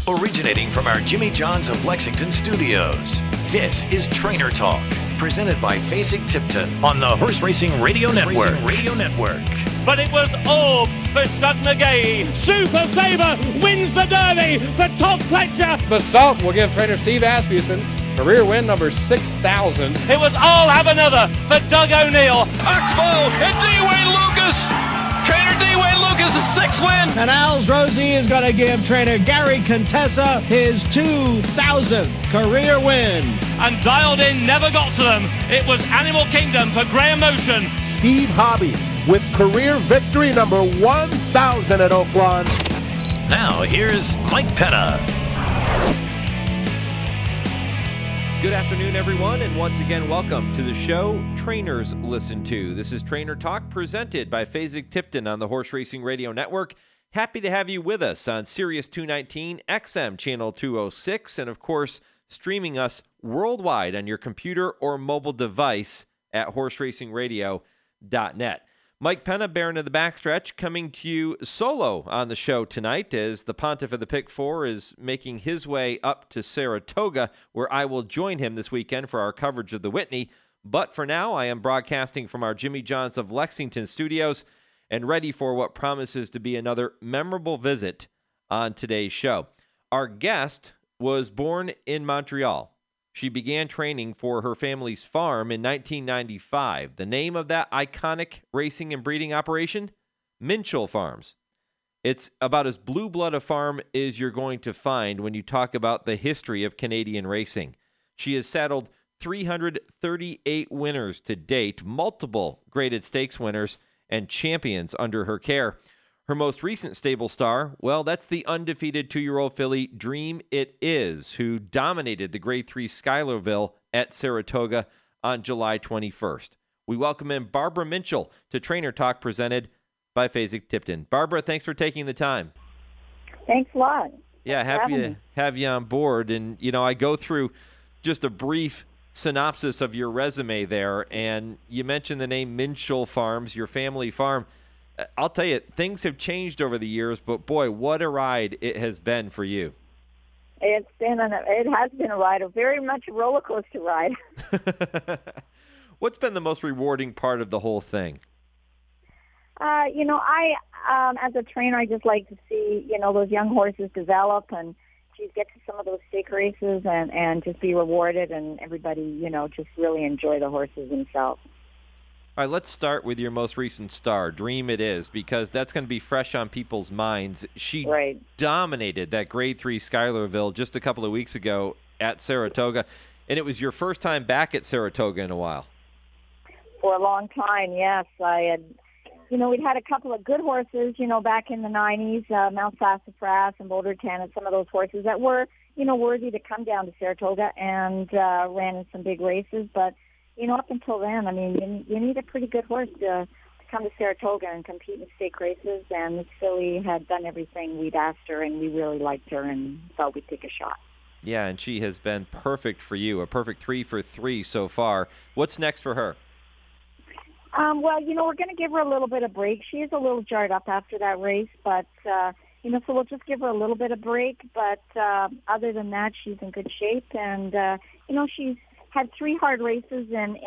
Originating from our Jimmy John's of Lexington studios, this is Trainer Talk, presented by Fasig-Tipton on the Horse Racing Radio Network. But it was all for Shug McGahee. Super Sabre wins the Derby for Todd Pletcher. The Salt will give trainer Steve Asmussen career win number 6,000. It was all have another for Doug O'Neill. Oxbow and D-Wayne Lucas. Trainer D-Wayne Lucas' 6th win. And Al's Rosie is going to give trainer Gary Contessa his 2,000th career win. And Dialed In never got to them. It was Animal Kingdom for Graham Motion. Steve Hobby with career victory number 1,000 at Oaklawn. Now here's Mike Penna. Good afternoon, everyone, and once again, welcome to the show Trainers Listen To. This is Trainer Talk, presented by Fasig-Tipton on the Horse Racing Radio Network. Happy to have you with us on Sirius 219, XM Channel 206, and of course, streaming us worldwide on your computer or mobile device at horseracingradio.net. Mike Penna, Baron of the Backstretch, coming to you solo on the show tonight as the Pontiff of the Pick Four is making his way up to Saratoga, where I will join him this weekend for our coverage of the Whitney. But for now, I am broadcasting from our Jimmy John's of Lexington studios and ready for what promises to be another memorable visit on today's show. Our guest was born in Montreal. She began training for her family's farm in 1995. The name of that iconic racing and breeding operation? Minchell Farms. It's about as blue blood a farm as you're going to find when you talk about the history of Canadian racing. She has saddled 338 winners to date, multiple graded stakes winners and champions under her care. Her most recent stable star, well, that's the undefeated 2-year-old filly Dream It Is, who dominated the Grade 3 Schuylerville at Saratoga on July 21st. We welcome in Barbara Minchell to Trainer Talk, presented by Fasig-Tipton. Barbara, thanks for taking the time. Thanks a lot. Yeah, happy to have you on board. And, you know, I go through just a brief synopsis of your resume there, and you mentioned the name Minchell Farms, your family farm. I'll tell you, things have changed over the years, but boy, what a ride it has been for you. It has been a ride, a very much a roller coaster ride. What's been the most rewarding part of the whole thing? I as a trainer, I just like to see, those young horses develop and get to some of those stake races and just be rewarded, and everybody, just really enjoy the horses themselves. All right, let's start with your most recent star, Dream It Is, because that's going to be fresh on people's minds. She dominated that Grade 3 Schuylerville just a couple of weeks ago at Saratoga, and it was your first time back at Saratoga in a while. For a long time, yes. I had, we'd had a couple of good horses, back in the 90s, Mount Sassafras and Boulder 10, and some of those horses that were, worthy to come down to Saratoga and ran in some big races, but up until then, I mean, you need a pretty good horse to come to Saratoga and compete in stake races, and Miss Philly had done everything we'd asked her, and we really liked her and thought we'd take a shot. Yeah, and she has been perfect for you, a perfect 3 for 3 so far. What's next for her? Well, we're going to give her a little bit of break. She is a little jarred up after that race, but, so we'll just give her a little bit of break, but other than that, she's in good shape, and, she's had 3 hard races in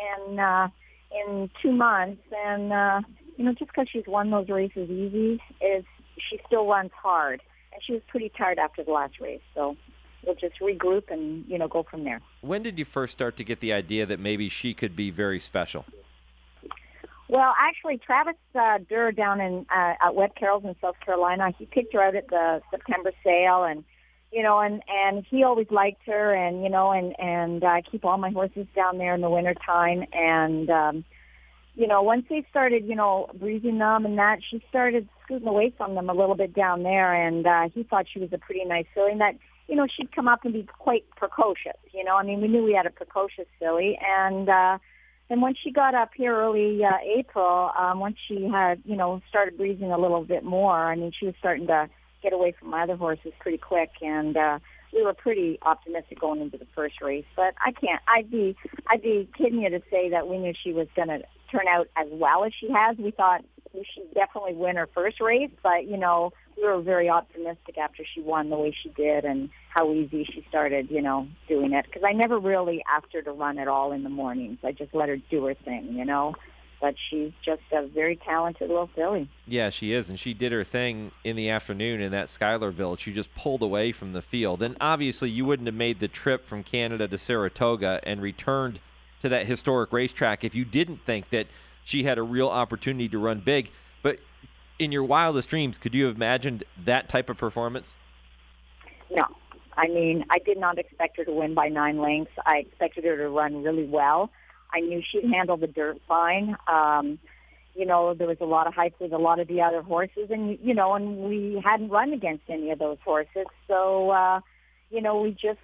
2 months, and just because she's won those races easy, she still runs hard, and she was pretty tired after the last race. So we'll just regroup and go from there. When did you first start to get the idea that maybe she could be very special? Well, actually, Travis Durr down at Wet Carroll's in South Carolina, he picked her out at the September sale, and and he always liked her, and I keep all my horses down there in the winter time. And, once they started, breezing them and that, she started scooting away from them a little bit down there. And he thought she was a pretty nice filly, and that, she'd come up and be quite precocious. We knew we had a precocious filly. And then once she got up here early April, once she had, started breezing a little bit more, she was starting to get away from my other horses pretty quick, and we were pretty optimistic going into the first race. But I'd be kidding you to say that we knew she was going to turn out as well as she has. We thought she'd definitely win her first race, but, you know, we were very optimistic after she won the way she did and how easy she started, you know, doing it. Because I never really asked her to run at all in the mornings. I just let her do her thing, you know. But she's just a very talented little filly. Yeah, she is, and she did her thing in the afternoon in that Schuylerville. She just pulled away from the field. And obviously you wouldn't have made the trip from Canada to Saratoga and returned to that historic racetrack if you didn't think that she had a real opportunity to run big. But in your wildest dreams, could you have imagined that type of performance? No. I mean, I did not expect her to win by 9 lengths. I expected her to run really well. I knew she'd handle the dirt fine. You know, there was a lot of hype with a lot of the other horses, and, you know, and we hadn't run against any of those horses. So, you know, we just,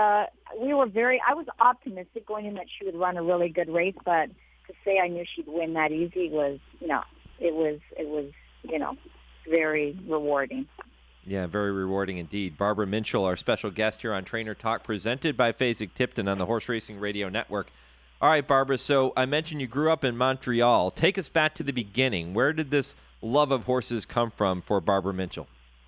we were I was optimistic going in that she would run a really good race, but to say I knew she'd win that easy was, no, it was, you know, very rewarding. Yeah, very rewarding indeed. Barbara Minchell, our special guest here on Trainer Talk, presented by Fasig-Tipton on the Horse Racing Radio Network. All right, Barbara, so I mentioned you grew up in Montreal. Take us back to the beginning. Where did this love of horses come from for Barbara Minchell?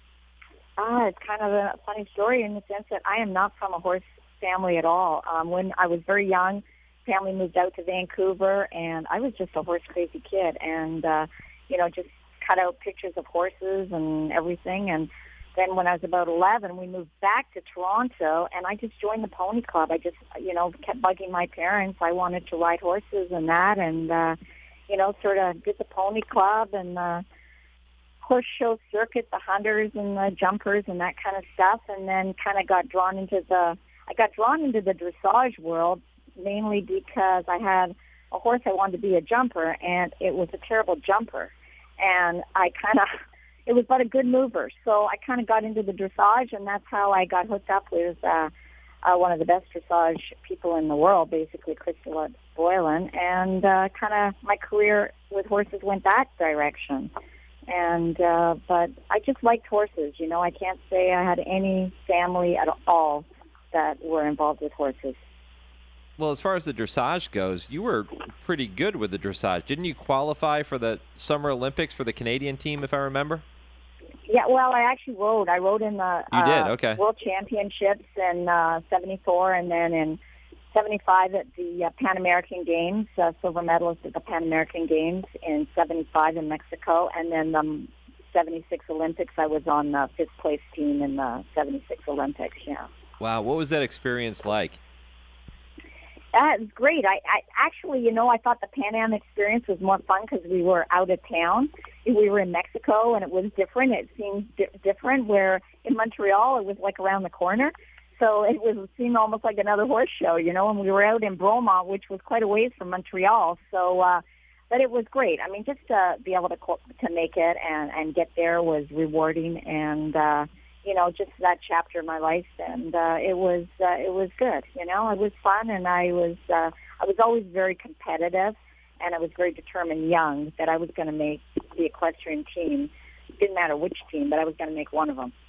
It's kind of a funny story in the sense that I am not from a horse family at all. When I was very young, family moved out to Vancouver, and I was just a horse-crazy kid and, you know, just cut out pictures of horses and everything. And then when I was about 11, we moved back to Toronto, and I just joined the pony club. I just, you know, kept bugging my parents. I wanted to ride horses and that, and, you know, sort of did the pony club and horse show circuit, the hunters and the jumpers and that kind of stuff, and then kind of got drawn into the dressage world, mainly because I had a horse I wanted to be a jumper, and it was a terrible jumper. And it was but a good mover. So I kind of got into the dressage, and that's how I got hooked up with one of the best dressage people in the world, basically, Crystal Boylan. And kind of my career with horses went that direction. And but I just liked horses. You know, I can't say I had any family at all that were involved with horses. Well, as far as the dressage goes, you were pretty good with the dressage. Didn't you qualify for the Summer Olympics for the Canadian team, if I remember? Yeah, well, I actually rode. I rode in the You did? Okay. World Championships in 74, and then in 75 at the Pan American Games, silver medalist at the Pan American Games in 75 in Mexico, and then the 76 Olympics, I was on the 5th place team in the 76 Olympics, yeah. Wow, what was that experience like? It was great. I actually, you know, I thought the Pan Am experience was more fun because we were out of town. We were in Mexico, and it was different. It seemed different, where in Montreal, it was like around the corner. So it seemed almost like another horse show, you know, and we were out in Bromont, which was quite a ways from Montreal. So, but it was great. I mean, just to be able to make it and get there was rewarding, and, you know, just that chapter of my life, and it was good. You know, it was fun, and I was always very competitive, and I was very determined young that I was going to make the equestrian team. It didn't matter which team, but I was going to make one of them.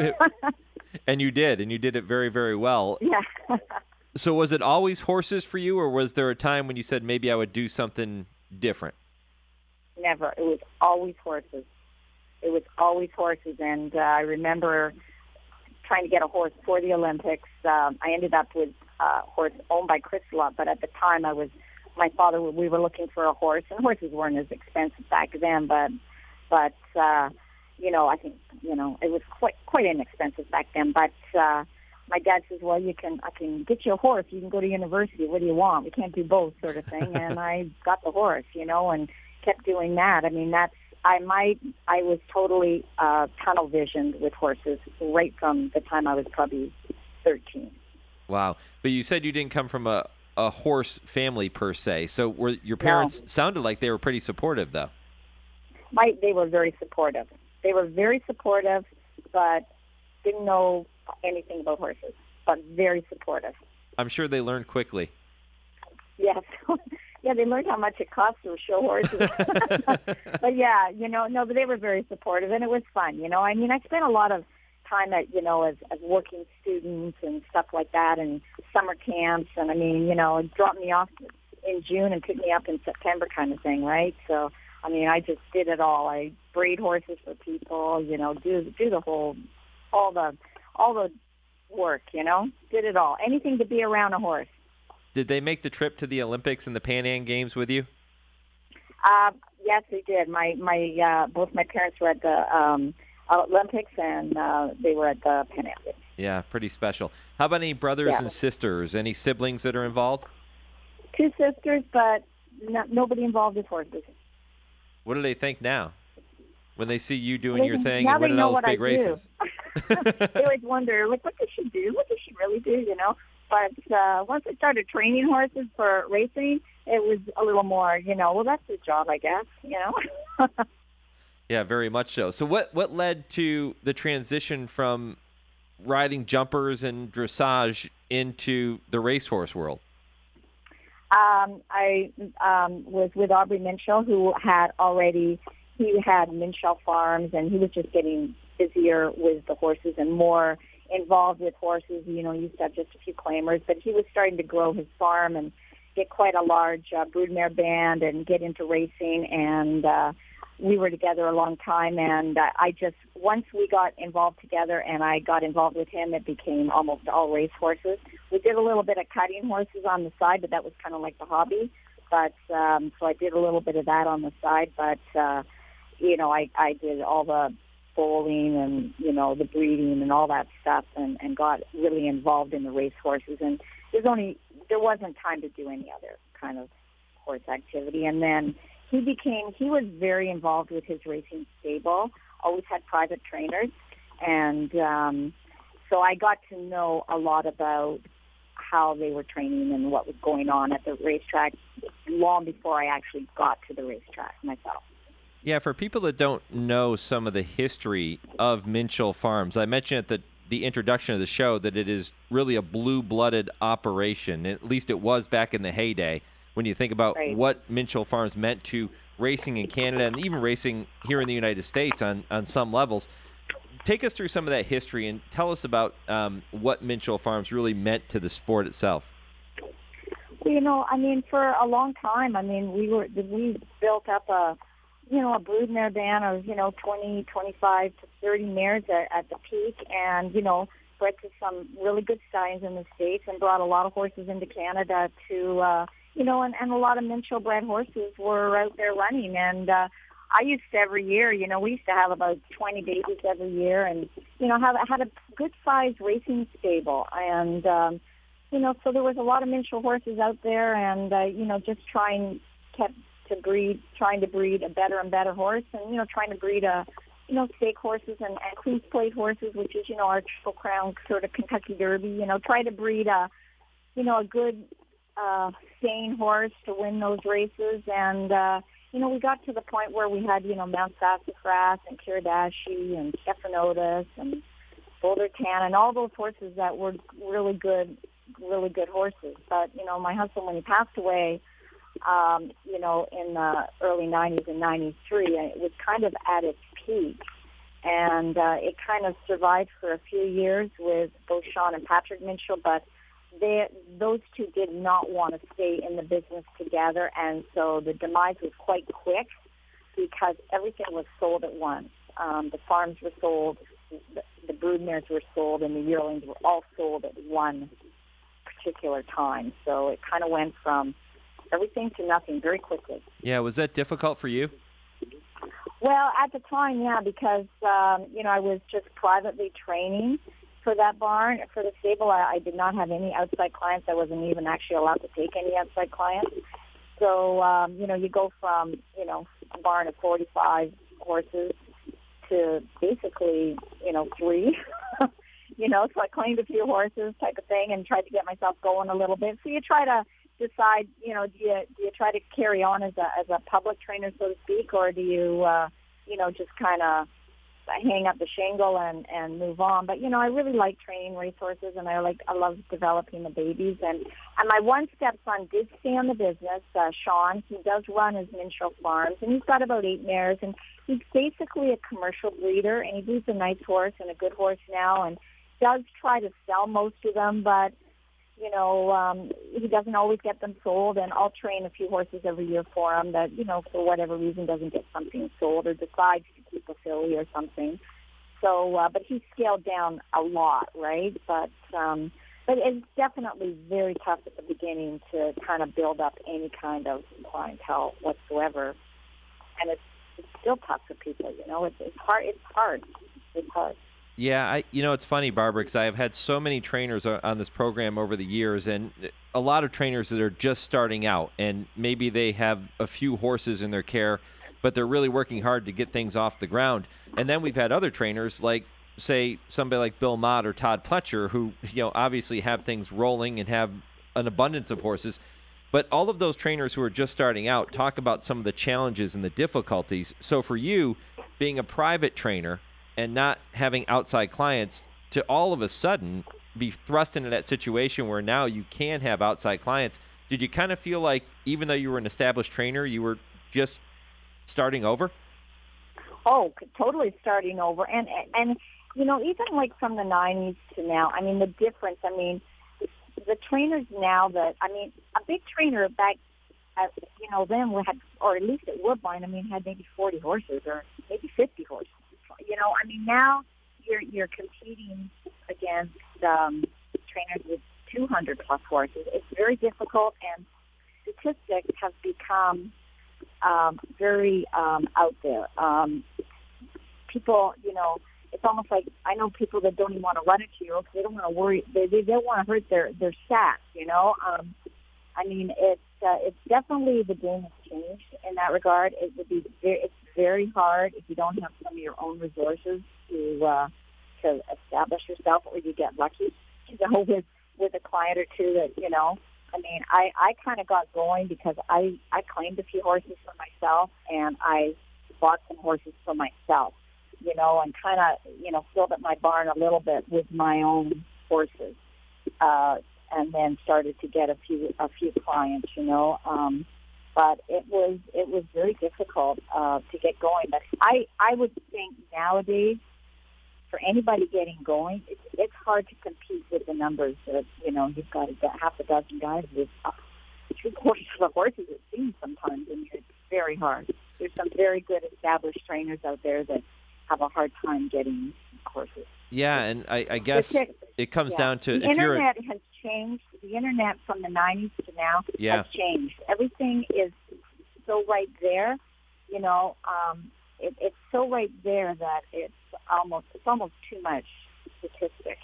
And you did it very, very well. Yeah. So was it always horses for you, or was there a time when you said maybe I would do something different? Never. It was always horses. It was always horses, and I remember trying to get a horse for the Olympics. I ended up with a horse owned by Crystal, but at the time we were looking for a horse, and horses weren't as expensive back then, but you know, I think, you know, it was quite inexpensive back then, but my dad says, well, I can get you a horse, you can go to university, what do you want? We can't do both, sort of thing. And I got the horse, you know, and kept doing that. I mean, I was totally tunnel visioned with horses right from the time I was probably 13. Wow. But you said you didn't come from a horse family per se. So were your parents sounded like they were pretty supportive, though? They were very supportive. They were very supportive, but didn't know anything about horses, but very supportive. I'm sure they learned quickly. Yes. Yeah, they learned how much it costs to show horses. But yeah, you know, no, but they were very supportive, and it was fun. You know, I mean, I spent a lot of time at, you know, as working students and stuff like that, and summer camps, and I mean, you know, it dropped me off in June and picked me up in September kind of thing, right? So I mean, I just did it all. I breed horses for people, you know, do the whole, all the work, you know, did it all. Anything to be around a horse. Did they make the trip to the Olympics and the Pan Am Games with you? Yes, they did. Both my parents were at the Olympics, and they were at the Pan Am Games. Yeah, pretty special. How about any brothers and sisters? Any siblings that are involved? 2 sisters, but nobody involved with horses. What do they think now when they see you doing your thing now and winning they know all those big races? They always wonder, like, what does she do? What does she really do, you know? But once I started training horses for racing, it was a little more, you know, well, that's his job, I guess, you know? Yeah, very much so. So what led to the transition from riding jumpers and dressage into the racehorse world? I was with Aubrey Minshall, who had Minshall Farms, and he was just getting busier with the horses and more involved with horses. You know, he used to have just a few claimers, but he was starting to grow his farm and get quite a large broodmare band and get into racing. And we were together a long time, and once we got involved together and I got involved with him, it became almost all race horses. We did a little bit of cutting horses on the side, but that was kind of like the hobby. But so I did a little bit of that on the side, but you know, I did all the foaling and, you know, the breeding and all that stuff, and got really involved in the race horses. And there wasn't time to do any other kind of horse activity. And then he was very involved with his racing stable, always had private trainers. And so I got to know a lot about how they were training and what was going on at the racetrack long before I actually got to the racetrack myself. Yeah, for people that don't know some of the history of Minshall Farms, I mentioned at the introduction of the show that it is really a blue-blooded operation. At least it was back in the heyday when you think about what Minshall Farms meant to racing in Canada and even racing here in the United States on some levels. Take us through some of that history and tell us about what Minshall Farms really meant to the sport itself. Well, you know, I mean, for a long time, I mean, we built up a broodmare band of, 20, 25 to 30 mares at the peak, and, bred to some really good stallions in the States and brought a lot of horses into Canada to, and a lot of Minshall bred horses were out there running. And I used to every year, we used to have about 20 babies every year and, had a good-sized racing stable. And, so there was a lot of Minshall horses out there and, just trying to breed a better and better horse and, trying to breed stake horses and Queen's Plate horses, which is, our Triple Crown sort of Kentucky Derby, try to breed a good staying horse to win those races. And, we got to the point where we had, Mount Sassafras and Kiradashi and Stephanotis and Boulder Tan and all those horses that were really good horses. But, my husband, when he passed away, in the early 90s and 93, it was kind of at its peak. And it kind of survived for a few years with both Sean and Patrick Minshall, but those two did not want to stay in the business together, and so the demise was quite quick because everything was sold at once. The farms were sold, the broodmares were sold, and the yearlings were all sold at one particular time. So it kind of went from everything to nothing very quickly. Yeah, was that difficult for you? Well, at the time, yeah, because, I was just privately training for that barn. For the stable, I did not have any outside clients. I wasn't even actually allowed to take any outside clients. So, you go from, a barn of 45 horses to basically, 3. So I claimed a few horses type of thing and tried to get myself going a little bit. So you try to decide, do you try to carry on as a public trainer, so to speak, or do you, just kind of hang up the shingle and move on? But, I really like training racehorses, and I love developing the babies. And my one stepson did stay on the business, Sean. He does run his Minshall Farms, and he's got about 8 mares, and he's basically a commercial breeder, and he breeds a nice horse and a good horse now, and does try to sell most of them, but he doesn't always get them sold, and I'll train a few horses every year for him that, for whatever reason doesn't get something sold or decides to keep a filly or something. So, but he's scaled down a lot, right? But it's definitely very tough at the beginning to kind of build up any kind of clientele whatsoever. And it's still tough for people, It's hard. Yeah, it's funny, Barbara, because I have had so many trainers on this program over the years, and a lot of trainers that are just starting out, and maybe they have a few horses in their care, but they're really working hard to get things off the ground. And then we've had other trainers like, say, somebody like Bill Mott or Todd Pletcher, who, obviously have things rolling and have an abundance of horses. But all of those trainers who are just starting out talk about some of the challenges and the difficulties. So for you, being a private trainer and not having outside clients, to all of a sudden be thrust into that situation where now you can have outside clients, did you kind of feel like, even though you were an established trainer, you were just starting over? Oh, totally starting over. And even like from the 90s to now, the difference, the trainers now that, a big trainer back, then we had, or at least at Woodbine, had maybe 40 horses or maybe 50 horses. Now you're competing against trainers with 200 plus horses. It's very difficult, and statistics have become very out there. People, it's almost like, I know people that don't even want to run a 2-year-old because they don't want to worry. They don't want to hurt their stats. It's definitely, the game has changed in that regard. It's very hard if you don't have some of your own resources to establish yourself, or you get lucky, with a client or two that, I kind of got going because I claimed a few horses for myself, and I bought some horses for myself, and kind of, filled up my barn a little bit with my own horses, and then started to get a few clients, but it was very difficult to get going. But I would think nowadays, for anybody getting going, it's hard to compete with the numbers that, you've got half a dozen guys with 3/4 of the horses, it seems sometimes, and it's very hard. There's some very good established trainers out there that have a hard time getting horses. Yeah, and I guess it comes down to, the internet has changed. The internet from the 90s to now has changed. Everything is so right there, it's so right there that it's almost too much statistic,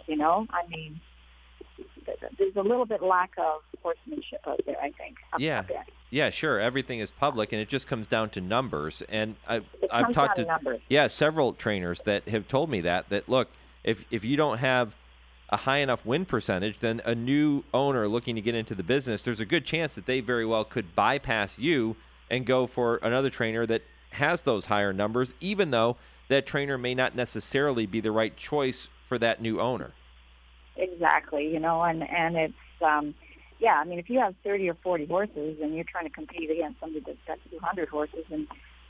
there's a little bit lack of horsemanship out there, I think. Yeah, sure. Everything is public, and it just comes down to numbers. And I've talked to several trainers that have told me that look, if you don't have a high enough win percentage, then a new owner looking to get into the business, there's a good chance that they very well could bypass you and go for another trainer that has those higher numbers, even though that trainer may not necessarily be the right choice for that new owner. Exactly, and it's, if you have 30 or 40 horses and you're trying to compete against somebody that's got 200 horses, and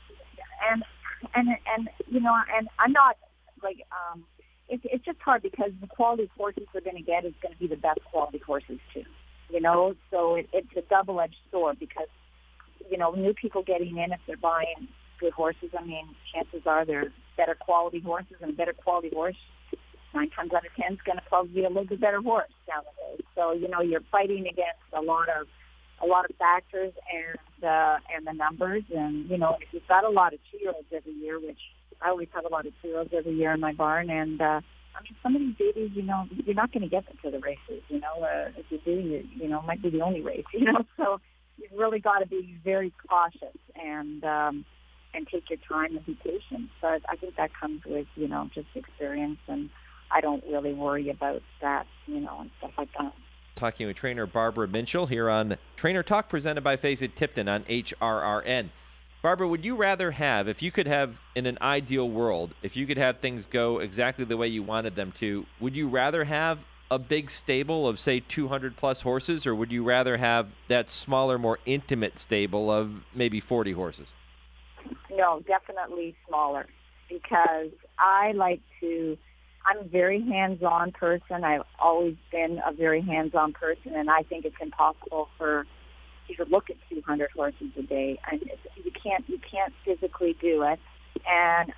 I'm not like, it's just hard because the quality of horses they're going to get is going to be the best quality horses too, so it's a double-edged sword because, new people getting in, if they're buying good horses, chances are they're better quality horses, and a better quality horse 9 times out of 10 is going to probably be a little bit better horse down the road. So, you're fighting against a lot of factors and the numbers. And, if you've got a lot of 2-year-olds every year, which I always have a lot of 2-year-olds every year in my barn, and some of these babies, you're not going to get them to the races. If you do, it might be the only race. So you've really got to be very cautious and take your time and be patient. But I think that comes with, just experience, and I don't really worry about that, and stuff like that. Talking with trainer Barbara Minchell here on Trainer Talk, presented by Fasig Tipton on HRRN. Barbara, would you rather have, if you could have, in an ideal world, if you could have things go exactly the way you wanted them to, would you rather have a big stable of, say, 200-plus horses, or would you rather have that smaller, more intimate stable of maybe 40 horses? No, definitely smaller, because I like to I'm a very hands-on person. I've always been a very hands-on person, and I think it's impossible for you to look at 200 horses a day. And you can't physically do it. And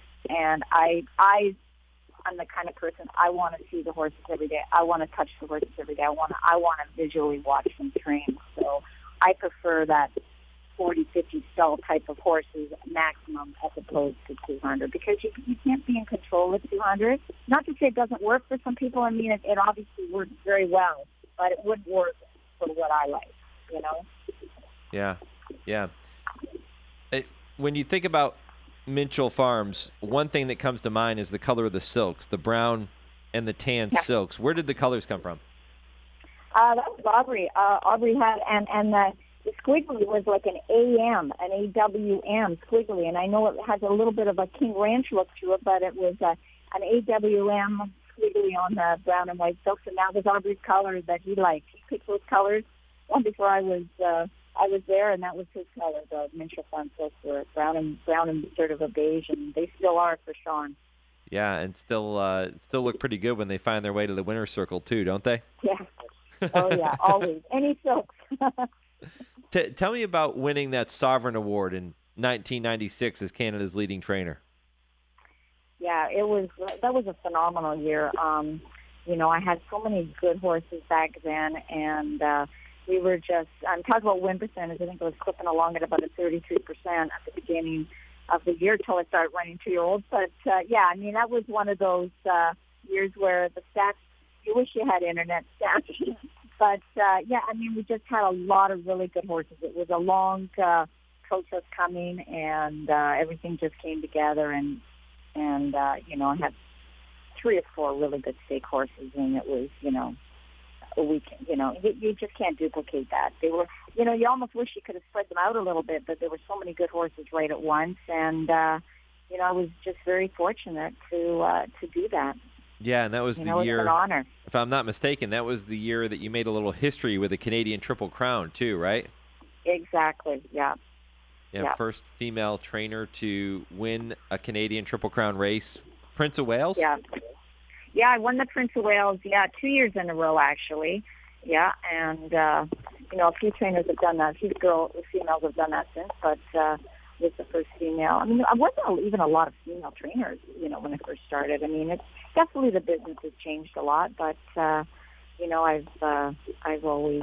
I'm the kind of person, I want to see the horses every day. I want to touch the horses every day. I want to visually watch them train. So I prefer that 40, 50 stall type of horses maximum as opposed to 200, because you can't be in control of 200. Not to say it doesn't work for some people. I mean, it obviously works very well, but it wouldn't work for what I like, you know? Yeah. When you think about Minchell Farms, one thing that comes to mind is the color of the silks, the brown and the tan silks. Where did the colors come from? That was Aubrey. Aubrey had, and the squiggly was like an AM, an AWM squiggly, and I know it has a little bit of a King Ranch look to it, but it was an AWM squiggly on the brown and white silks, and that was Aubrey's color that he liked. He picked those colors long before I was there, and that was his color. The Minchell Farm silks were brown and sort of a beige, and they still are for Sean. Yeah, and still look pretty good when they find their way to the winner's circle too, don't they? Yeah. Oh yeah, always. Any silks. Tell me about winning that Sovereign Award in 1996 as Canada's leading trainer. Yeah, that was a phenomenal year. I had so many good horses back then, and we were just, I'm talking about win percentage, I think it was clipping along at about a 33% at the beginning of the year until I started running 2-year-olds. But, that was one of those years where the stats, you wish you had internet stats. But, we just had a lot of really good horses. It was a long process coming, and everything just came together. And I had 3 or 4 really good stake horses, and it was, you just can't duplicate that. They were, you almost wish you could have spread them out a little bit, but there were so many good horses right at once. And, I was just very fortunate to do that. Yeah, and that was the year, it was an honor. If I'm not mistaken, that was the year that you made a little history with the Canadian Triple Crown too, right? Exactly, yeah. Yeah, first female trainer to win a Canadian Triple Crown race. Prince of Wales? Yeah, I won the Prince of Wales, 2 years in a row, actually. Yeah, and, a few trainers have done that. A few females have done that since, but was the first female. I mean, I wasn't even a lot of female trainers, when I first started. I mean, it's definitely the business has changed a lot, but, I've always,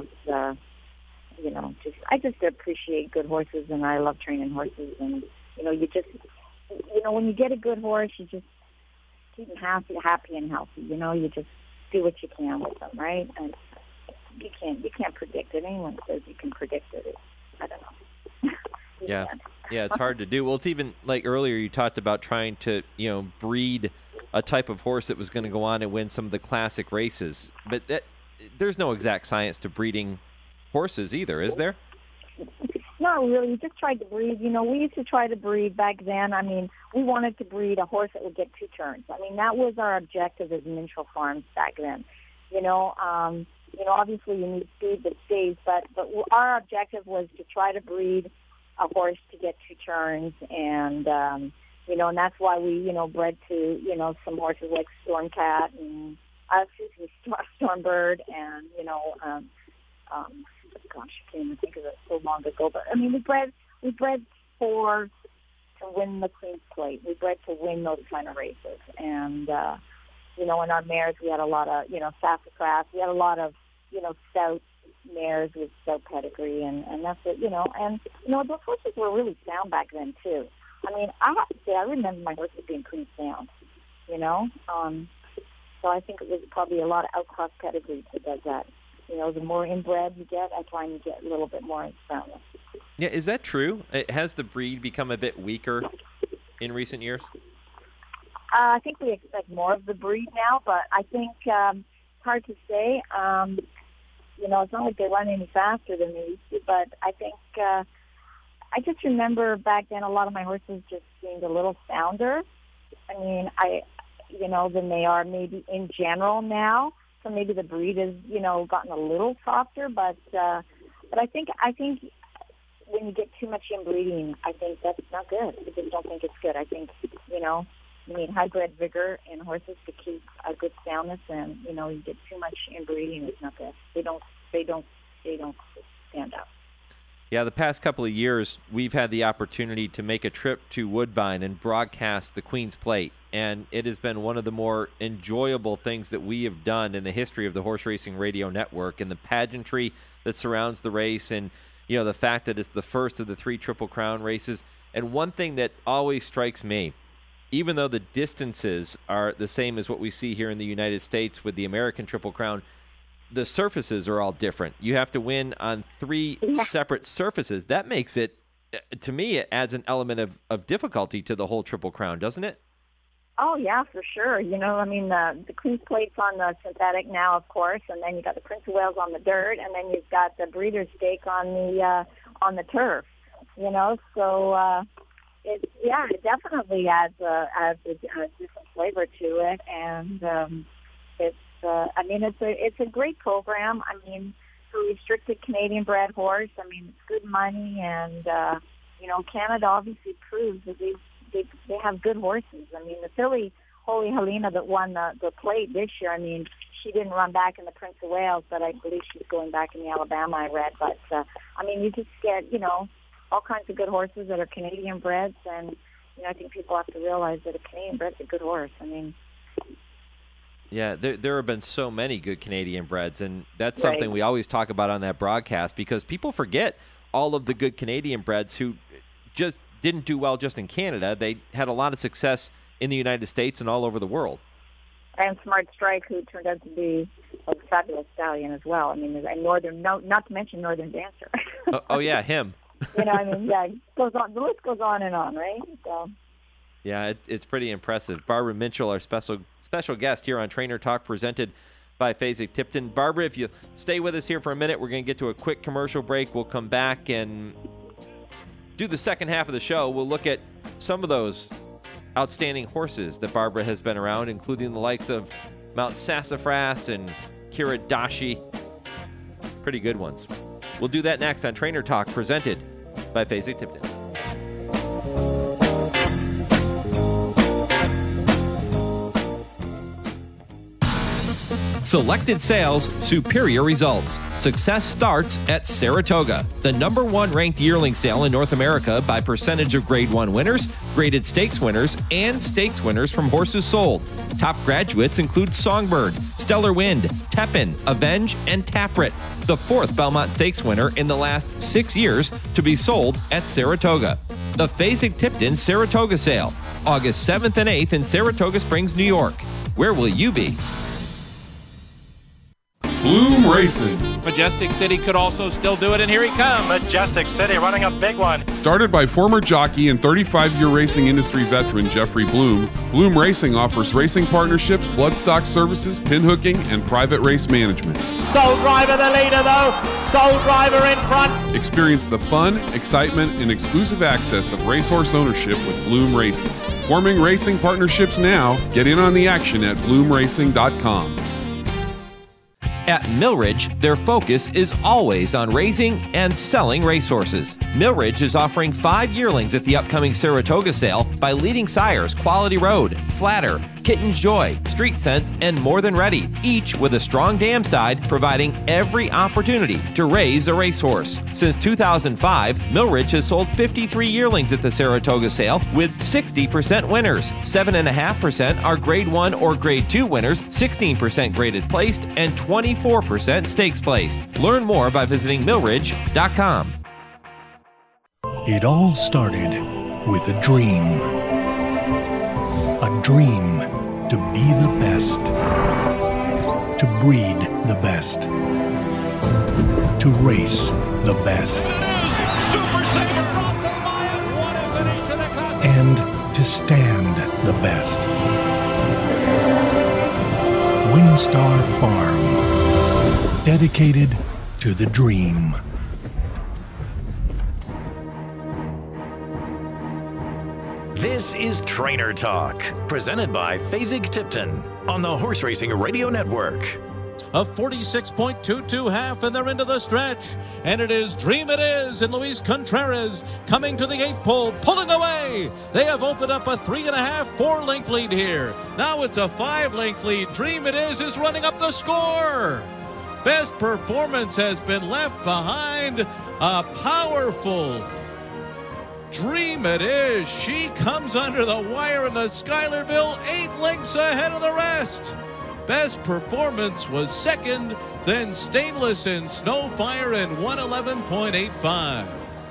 I just appreciate good horses, and I love training horses. And, when you get a good horse, you just keep them happy and healthy. You just do what you can with them, right? And you can't predict it. Anyone says you can predict it, I don't know. Yeah, it's hard to do. Well, it's even like earlier you talked about trying to, breed a type of horse that was going to go on and win some of the classic races. But there's no exact science to breeding horses either, is there? Not really. We just tried to breed. We used to try to breed back then. I mean, we wanted to breed a horse that would get 2 turns. I mean, that was our objective as Minchell Farms back then. Obviously you need speed that stays, but our objective was to try to breed a horse to get 2 turns, and and that's why we bred to some horses like Stormcat and Stormbird, and gosh, I can't even think of it so long ago. But I mean, we bred for to win the Queen's Plate. We bred to win those kind of races, and in our mares we had a lot of sassafras. We had a lot of stout mares with stout pedigree, and that's it. Those horses were really sound back then too. I mean, I have to say, I remember my horses being pretty sound. So I think it was probably a lot of outcross pedigree that does that. The more inbred you get, I find you get a little bit more soundness. Yeah, is that true? Has the breed become a bit weaker in recent years? I think we expect more of the breed now, but I think it's hard to say. It's not like they run any faster than they used to, but I think I just remember back then a lot of my horses just seemed a little sounder. I mean, than they are maybe in general now. So maybe the breed has, gotten a little softer, but I think when you get too much inbreeding, I think that's not good. I just don't think it's good. I think, you need high-bred vigor in horses to keep a good soundness, and you get too much inbreeding. It's not good. They don't stand up. Yeah, the past couple of years, we've had the opportunity to make a trip to Woodbine and broadcast the Queen's Plate, and it has been one of the more enjoyable things that we have done in the history of the Horse Racing Radio Network, and the pageantry that surrounds the race, and the fact that it's the first of the 3 Triple Crown races. And one thing that always strikes me, even though the distances are the same as what we see here in the United States with the American Triple Crown, the surfaces are all different. You have to win on 3 separate surfaces. That makes it, to me, it adds an element of difficulty to the whole Triple Crown, doesn't it? Oh, yeah, for sure. The Queen's Plate's on the synthetic now, of course, and then you got the Prince of Wales on the dirt, and then you've got the Breeders' Stake on the turf. So it definitely adds a different flavor to it, and it's a great program. For a restricted Canadian bred horse, it's good money, and Canada obviously proves that they have good horses. The filly Holy Helena that won the plate this year, she didn't run back in the Prince of Wales, but I believe she's going back in the Alabama, I read. But you just get all kinds of good horses that are Canadian breds, and I think people have to realize that a Canadian bred's a good horse. Yeah, there have been so many good Canadian breds, and that's something we always talk about on that broadcast, because people forget all of the good Canadian breds who just didn't do well just in Canada. They had a lot of success in the United States and all over the world. And Smart Strike, who turned out to be a fabulous stallion as well. And not to mention Northern Dancer. Oh yeah, him. It goes on. The list goes on and on, right? So. Yeah, it's pretty impressive. Barbara Minchell, our special guest here on Trainer Talk, presented by Fasig-Tipton. Barbara, if you stay with us here for a minute, we're going to get to a quick commercial break. We'll come back and do the second half of the show. We'll look at some of those outstanding horses that Barbara has been around, including the likes of Mount Sassafras and Kiradashi. Pretty good ones. We'll do that next on Trainer Talk, presented by Fasig-Tipton. Selected sales, superior results. Success starts at Saratoga, the #1 ranked yearling sale in North America by percentage of Grade 1 winners, graded stakes winners, and stakes winners from horses sold. Top graduates include Songbird, Stellar Wind, Tepin, Avenge, and Taprit, the 4th Belmont Stakes winner in the last 6 years to be sold at Saratoga. The Fasig-Tipton Saratoga Sale, August 7th and 8th in Saratoga Springs, New York. Where will you be? Bloom Racing. Majestic City could also still do it, and here he comes. Majestic City running a big one. Started by former jockey and 35-year racing industry veteran Jeffrey Bloom, Bloom Racing offers racing partnerships, bloodstock services, pinhooking, and private race management. Soul Driver the leader, though. Soul Driver in front. Experience the fun, excitement, and exclusive access of racehorse ownership with Bloom Racing. Forming racing partnerships now. Get in on the action at bloomracing.com. At Millridge, their focus is always on raising and selling racehorses. Millridge is offering 5 yearlings at the upcoming Saratoga sale by leading sires Quality Road, Flatter, Kitten's Joy, Street Sense, and More Than Ready, each with a strong dam side providing every opportunity to raise a racehorse. Since 2005, Millridge has sold 53 yearlings at the Saratoga sale with 60% winners. 7.5% are Grade 1 or Grade 2 winners, 16% graded placed, and 24% stakes placed. Learn more by visiting millridge.com. It all started with a dream. A dream to be the best, to breed the best, to race the best, and to stand the best. WinStar Farm, dedicated to the dream. This is Trainer Talk, presented by Fasig-Tipton on the Horse Racing Radio Network. A 46.22 half, and they're into the stretch. And it is Dream It Is and Luis Contreras coming to the 8th pole, pulling away. They have opened up a 3.5, 4-length lead here. Now it's a 5-length lead. Dream It Is running up the score. Best Performance has been left behind. A powerful Dream It Is. She comes under the wire in the Schuylerville, 8 lengths ahead of the rest. Best Performance was second, then Stainless and Snowfire in 111.85.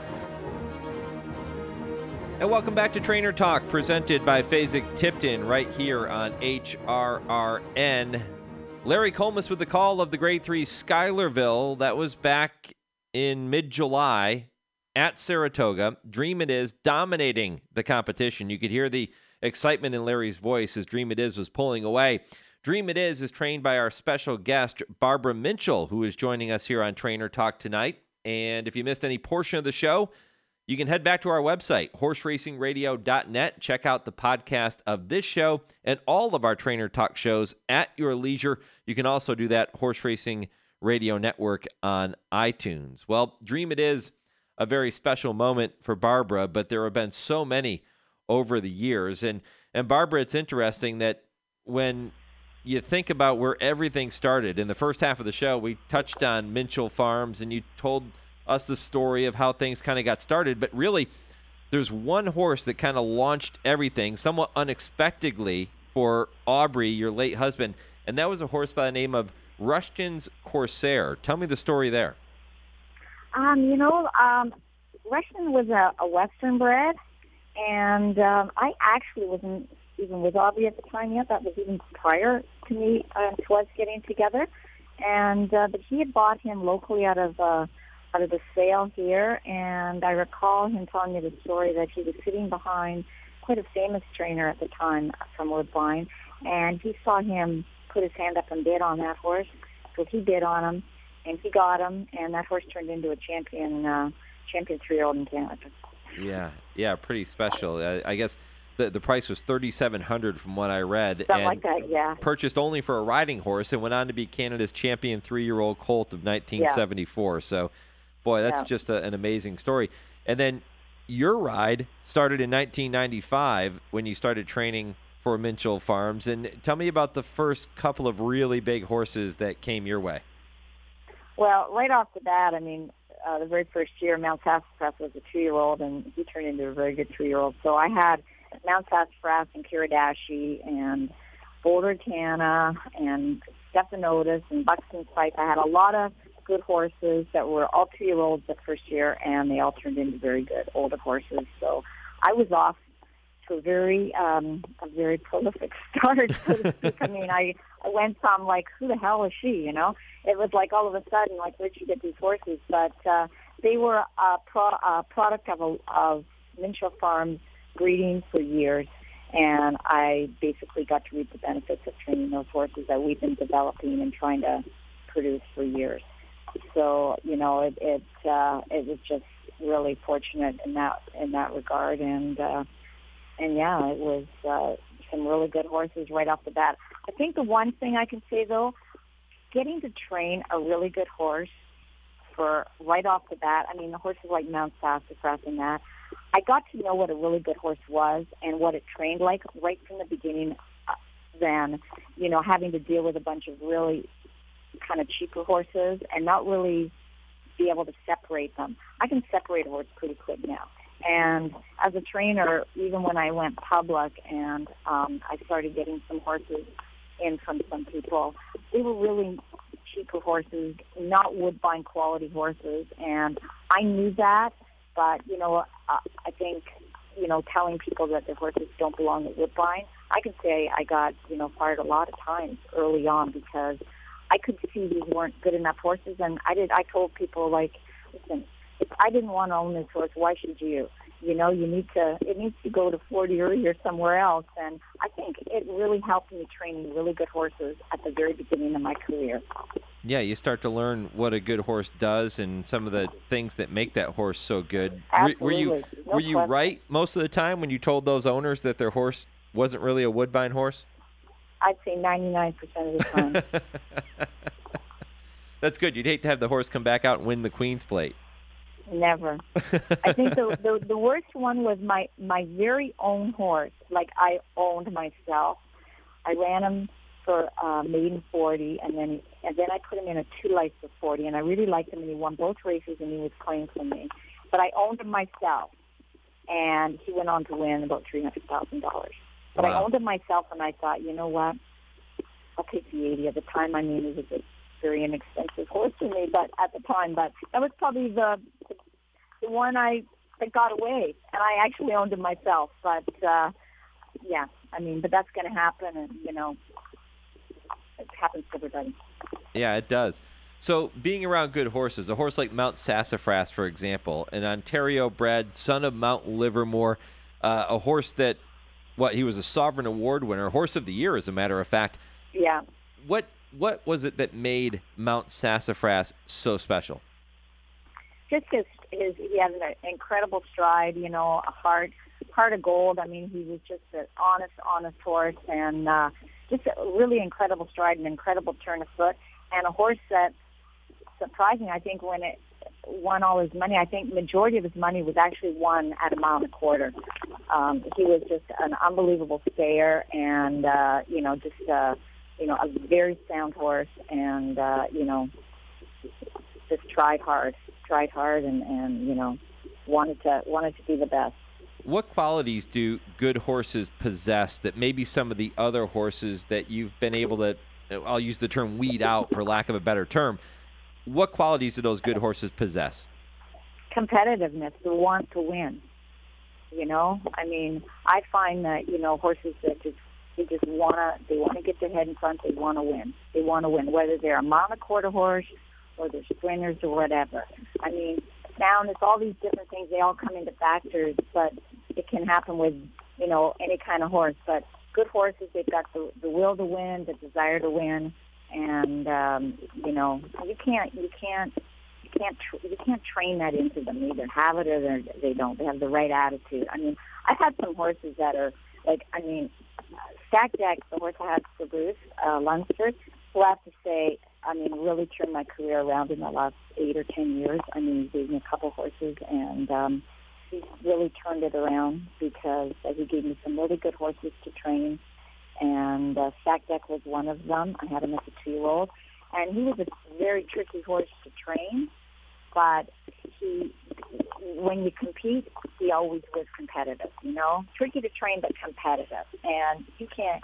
And welcome back to Trainer Talk, presented by Fasig-Tipton, right here on HRRN. Larry Colmus with the call of the Grade 3 Schuylerville. That was back in mid-July at Saratoga. Dream It Is dominating the competition. You could hear the excitement in Larry's voice as Dream It Is was pulling away. Dream It Is trained by our special guest, Barbara Minchell, who is joining us here on Trainer Talk tonight. And if you missed any portion of the show, you can head back to our website, horseracingradio.net. Check out the podcast of this show and all of our Trainer Talk shows at your leisure. You can also do that, Horse Racing Radio Network on iTunes. Well, Dream It Is a very special moment for Barbara, but there have been so many over the years. And Barbara, it's interesting that when you think about where everything started, in the first half of the show, we touched on Minchell Farms, and you told us the story of how things kind of got started. But really, there's one horse that kind of launched everything somewhat unexpectedly for Aubrey, your late husband, and that was a horse by the name of Rushton's Corsair. Tell me the story there. Rushton was a Western bred, and I actually wasn't even with Aubrey at the time yet. That was even prior to me and to us getting together. And but he had bought him locally out of the sale here, and I recall him telling me the story that he was sitting behind quite a famous trainer at the time from Woodbine, and he saw him put his hand up and bid on that horse. So he bid on him, and he got him, and that horse turned into a champion 3-year-old in Canada. Yeah, pretty special. I guess the price was $3,700 from what I read. Something and like that, yeah. Purchased only for a riding horse and went on to be Canada's champion 3-year-old colt of 1974. Yeah. So, boy, that's just an amazing story. And then your ride started in 1995 when you started training for Minchell Farms. And tell me about the first couple of really big horses that came your way. Well, right off the bat, the very first year, Mount Sassafras was a 2-year-old, and he turned into a very good 3-year-old. So I had Mount Sassafras and Kiradashi and Boulder Tana and Stephanotis and Buxton Pipe. I had a lot of good horses that were all 2-year-olds the first year, and they all turned into very good older horses. So I was off to a very prolific start, so to speak. I went from who the hell is she, It was all of a sudden, where'd you get these horses? But they were a product of Minchell Farms breeding for years, and I basically got to reap the benefits of training those horses that we've been developing and trying to produce for years. So, it was just really fortunate in that regard, and it was some really good horses right off the bat. I think the one thing I can say, though, getting to train a really good horse for right off the bat, the horses like Mount Sassafras and that, I got to know what a really good horse was and what it trained like right from the beginning than, having to deal with a bunch of really kind of cheaper horses and not really be able to separate them. I can separate a horse pretty quick now. And as a trainer, even when I went public and I started getting some horses in from some people, they were really cheaper horses, not Woodbine quality horses. And I knew that, but, I think, telling people that their horses don't belong at Woodbine, I can say I got, fired a lot of times early on because I could see these weren't good enough horses. And I told people, listen, if I didn't want to own this horse, why should you? It needs to go to Fort Erie or somewhere else. And I think it really helped me training really good horses at the very beginning of my career. Yeah, you start to learn what a good horse does and some of the things that make that horse so good. Absolutely. Were you right most of the time when you told those owners that their horse wasn't really a Woodbine horse? I'd say 99% of the time. That's good. You'd hate to have the horse come back out and win the Queen's Plate. Never. I think the worst one was my very own horse. Like, I owned myself. I ran him for maiden 40, and then I put him in a 2 life for 40, and I really liked him, and he won both races, and he was claimed for me. But I owned him myself, and he went on to win about $300,000. But I owned him myself, and I thought, you know what? I'll take the 80. At the time, I mean, it was a very inexpensive horse to me, but at the time, but that was probably the one that got away, and I actually owned him myself. But yeah, I mean, but that's going to happen, and you know, it happens to everybody. Yeah, it does. So being around good horses, a horse like Mount Sassafras, for example, an Ontario-bred son of Mount Livermore, a horse that, he was a Sovereign Award winner, Horse of the Year, as a matter of fact. Yeah. What was it that made Mount Sassafras so special? Just because he had an incredible stride, you know, a heart of gold. I mean, he was just an honest horse, and just a really incredible stride, an incredible turn of foot, and a horse that, surprising, I think when it won all his money, I think majority of his money was actually won at $1.25. He was just an unbelievable stayer, and you know, just you know, a very sound horse, and you know, just tried hard, and you know, wanted to be the best. What qualities do good horses possess that maybe some of the other horses that you've been able to, I'll use the term weed out for lack of a better term, what qualities do those good horses possess? Competitiveness, the want to win. You know, I mean, I find that, you know, horses that they want to get their head in front, they want to win. They want to win, whether they're a mile and a quarter horse or they're sprinters or whatever. I mean, now it's all these different things, they all come into factors, but it can happen with, you know, any kind of horse. But good horses, they've got the will to win, the desire to win, and you know, you can't train that into them. They either have it or they don't. They have the right attitude. I mean, I've had some horses that are like, I mean, Stack Deck, the horse I had for Bruce Lunsford, who I have to say, I mean, really turned my career around in the last 8 or 10 years. I mean, he gave me a couple horses, and he's really turned it around because he gave me some really good horses to train, and Stack Deck was one of them. I had him as a 2-year-old, and he was a very tricky horse to train, but when you compete, he always was competitive, you know? Tricky to train, but competitive. And you can't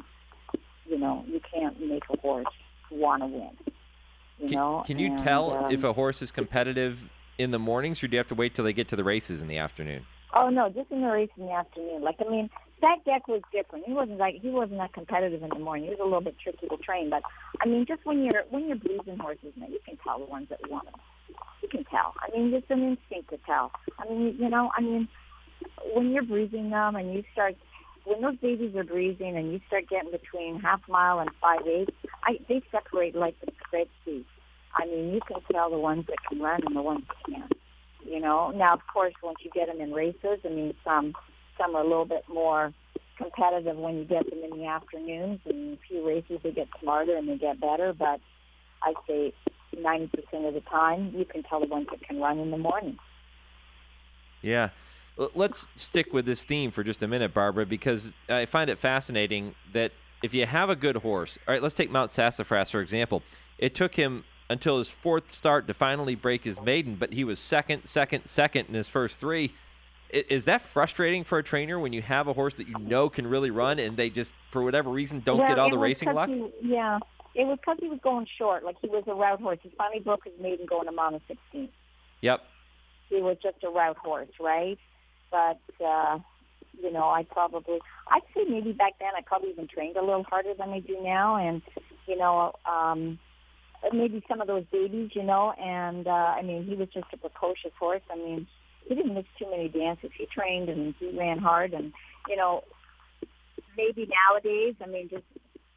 make a horse want to win, you know? Can you tell if a horse is competitive in the mornings, or do you have to wait till they get to the races in the afternoon? Oh, no, just in the race in the afternoon. Like, I mean, Stack Deck was different. He wasn't that competitive in the morning. He was a little bit tricky to train, but I mean, just when you're breezing horses, now you can tell the ones that want them. You can tell. I mean, it's an instinct to tell. I mean, you know, I mean, when you're breezing them and when those babies are breezing and you start getting between half mile and 5/8, they separate like the Red Sea. I mean, you can tell the ones that can run and the ones that can't. You know. Now, of course, once you get them in races, I mean, some are a little bit more competitive when you get them in the afternoons. And a few races, they get smarter and they get better. But I'd say 90% of the time, you can tell the ones that can run in the morning. Yeah. Let's stick with this theme for just a minute, Barbara, because I find it fascinating that if you have a good horse, all right, let's take Mount Sassafras, for example. It took him until his 4th start to finally break his maiden, but he was second in his first 3. Is that frustrating for a trainer when you have a horse that you know can really run and they just, for whatever reason, don't get all the racing luck? Yeah. It was because he was going short. Like, he was a route horse. He finally broke his maiden going a mile and 16. Yep. He was just a route horse, right? But, you know, I'd say maybe back then I probably even trained a little harder than I do now. And, you know, maybe some of those babies, you know, and, I mean, he was just a precocious horse. I mean, he didn't miss too many dances. He trained and he ran hard. And, you know, maybe nowadays, I mean, just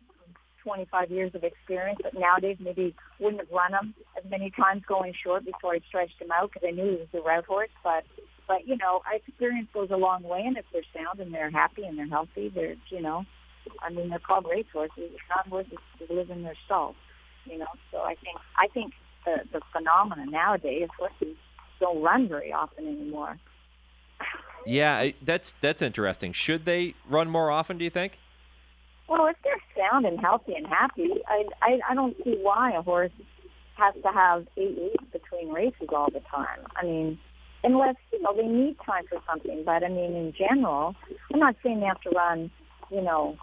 25 years of experience, but nowadays maybe wouldn't have run him as many times going short before I stretched him out because I knew he was a route horse. But you know, experience goes a long way, and if they're sound and they're happy and they're healthy, they're, you know, I mean, they're called race horses. It's not horses that live in their stalls. you know. So I think the phenomenon nowadays, horses don't run very often anymore. Yeah, that's interesting. Should they run more often, do you think? Well, if they're sound and healthy and happy, I don't see why a horse has to have 8 weeks between races all the time. I mean, unless, you know, they need time for something. But, I mean, in general, I'm not saying they have to run, you know,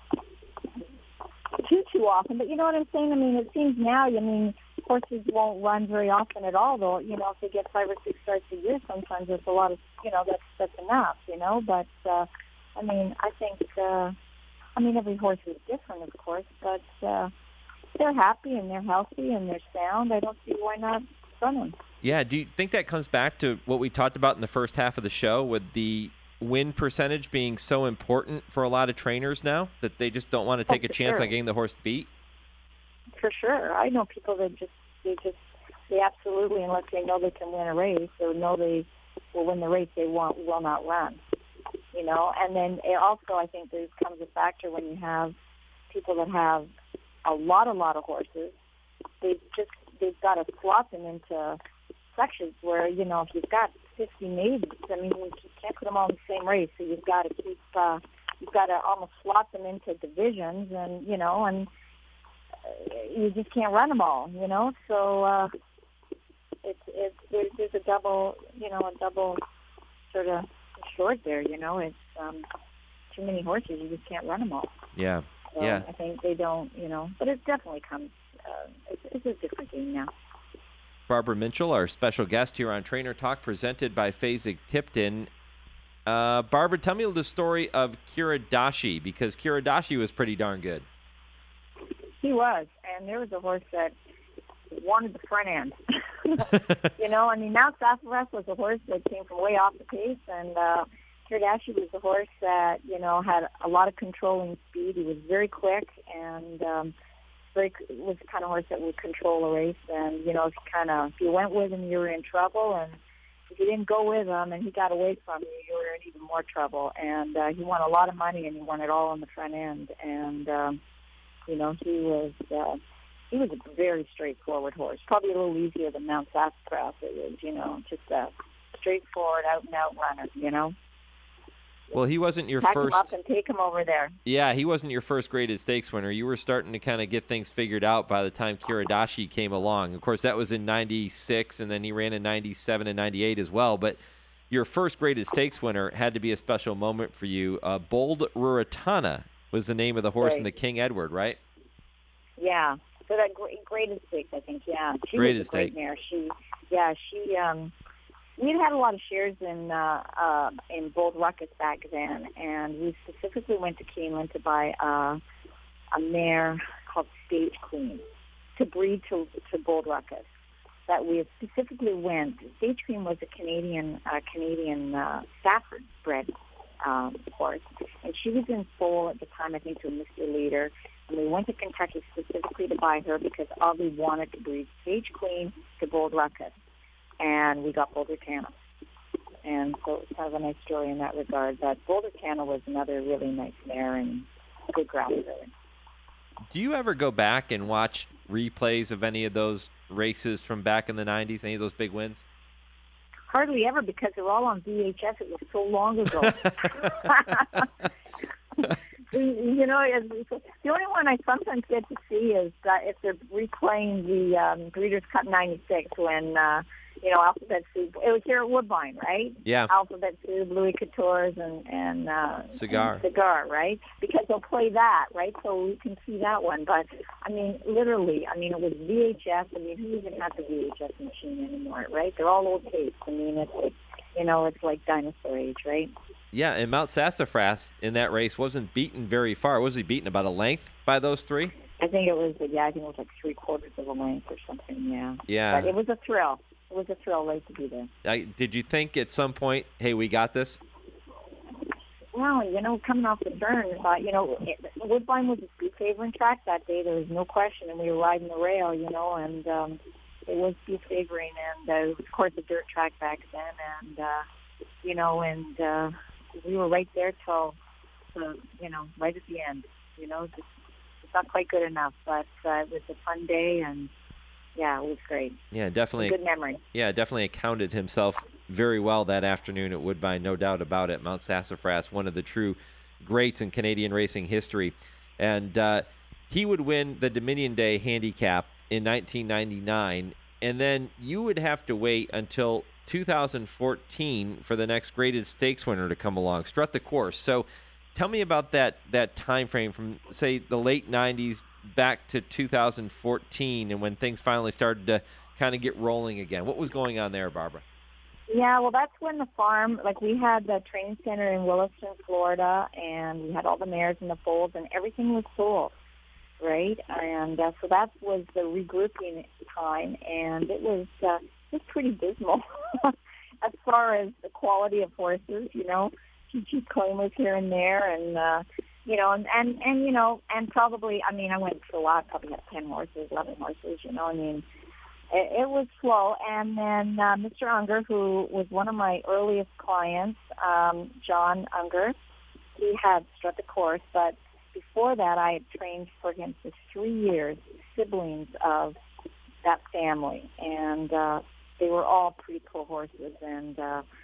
too often. But you know what I'm saying? I mean, it seems now, I mean, horses won't run very often at all, though. You know, if they get 5 or 6 starts a year, sometimes there's a lot of, you know, that's enough, you know. But, I mean, I think, I mean, every horse is different, of course, but they're happy and they're healthy and they're sound. I don't see why not run them. Yeah, do you think that comes back to what we talked about in the first half of the show with the win percentage being so important for a lot of trainers now that they just don't want to take a chance on getting the horse beat? For sure. I know people that they absolutely, unless they know they can win a race or know they will win the race, they will not run. You know, and then it also, I think there comes a factor when you have people that have a lot of horses. They've got to slot them into sections where, you know, if you've got 50 maidens, I mean, you can't put them all in the same race, so you've got to you've got to almost slot them into divisions, and you know, and you just can't run them all, you know. So there's a double sort of short there, you know. It's too many horses, you just can't run them all. Yeah. So yeah. I think they don't, you know, but it definitely comes, it's a different game now. Barbara Minchell, our special guest here on Trainer Talk, presented by Fasig-Tipton. Barbara, tell me the story of Kiradashi, because Kiradashi was pretty darn good. He was, and there was a horse that wanted the front end. You know, I mean, Mount Sassafras was a horse that came from way off the pace, and Kiradashi was a horse that, you know, had a lot of controlling speed. He was very quick, and was the kind of horse that would control a race. And, you know, if you went with him, you were in trouble, and if you didn't go with him and he got away from you, you were in even more trouble. And he won a lot of money, and he won it all on the front end. And you know, he was a very straightforward horse, probably a little easier than Mount Sassafras. It was, you know, just a straightforward out-and-out runner, you know. Well, he wasn't your Pack first. Him up and take him over there. Yeah, he wasn't your first graded stakes winner. You were starting to kind of get things figured out by the time Kiradashi came along. Of course, that was in 96, and then he ran in 97 and 98 as well. But your first graded stakes winner had to be a special moment for you. Bold Ruritana was the name of the horse in the King Edward, right? Yeah. So that graded stakes, I think, yeah. She graded was a great mare. We'd had a lot of shares in Bold Ruckus back then, and we specifically went to Keeneland to buy a mare called Stage Queen to breed to Bold Ruckus. That we specifically went. Stage Queen was a Canadian Stafford bred horse, and she was in foal at the time, I think, to Mr. Leader. And we went to Kentucky specifically to buy her because Aubrey wanted to breed Stage Queen to Bold Ruckus. And we got Boulder Tana. And so it was kind of a nice story in that regard. But Boulder Tana was another really nice mare and good ground really. Do you ever go back and watch replays of any of those races from back in the 90s, any of those big wins? Hardly ever, because they're all on VHS. It was so long ago. You know, the only one I sometimes get to see is if they're replaying the Breeders' Cup 96 when, you know, Alphabet Soup. It was here at Woodbine, right? Yeah. Alphabet Soup, Louis Couture's, and Cigar. And Cigar, right? Because they'll play that, right? So we can see that one. But, I mean, literally, I mean, it was VHS. I mean, who even has a VHS machine anymore, right? They're all old tapes. I mean, it's like, you know, it's like dinosaur age, right? Yeah, and Mount Sassafras in that race wasn't beaten very far. Was he beaten about a length by those three? I think it was like 3/4 of a length or something, yeah. Yeah. But it was a thrill. It was a thrill right to be there. Did you think at some point, hey, we got this? Well, you know, coming off the turn, you know, Woodbine was a speed favoring track that day. There was no question, and we were riding the rail, you know, and it was speed favoring, and it was, of course, a dirt track back then, and, you know, and we were right there till, you know, right at the end, you know, just not quite good enough, but it was a fun day, and yeah, it was great. Yeah, definitely. A good memory. Yeah, definitely accounted himself very well that afternoon at Woodbine, no doubt about it. Mount Sassafras, one of the true greats in Canadian racing history. And he would win the Dominion Day handicap in 1999, and then you would have to wait until 2014 for the next graded stakes winner to come along, strut the course. So tell me about that time frame from, say, the late 90s back to 2014 and when things finally started to kind of get rolling again. What was going on there, Barbara? Yeah, well, that's when the farm, like we had the training center in Williston, Florida, and we had all the mares in the folds, and everything was sold, right? And so that was the regrouping time, and it was just pretty dismal as far as the quality of horses, you know, cheap claimers here and there, and you know, and you know, and probably, I mean, I went for a lot, probably had 10 horses, 11 horses, you know, I mean, it was slow. And then Mr. Unger, who was one of my earliest clients, John Unger, he had strut the course, but before that I had trained for him for 3 years, siblings of that family, and they were all pretty cool horses, and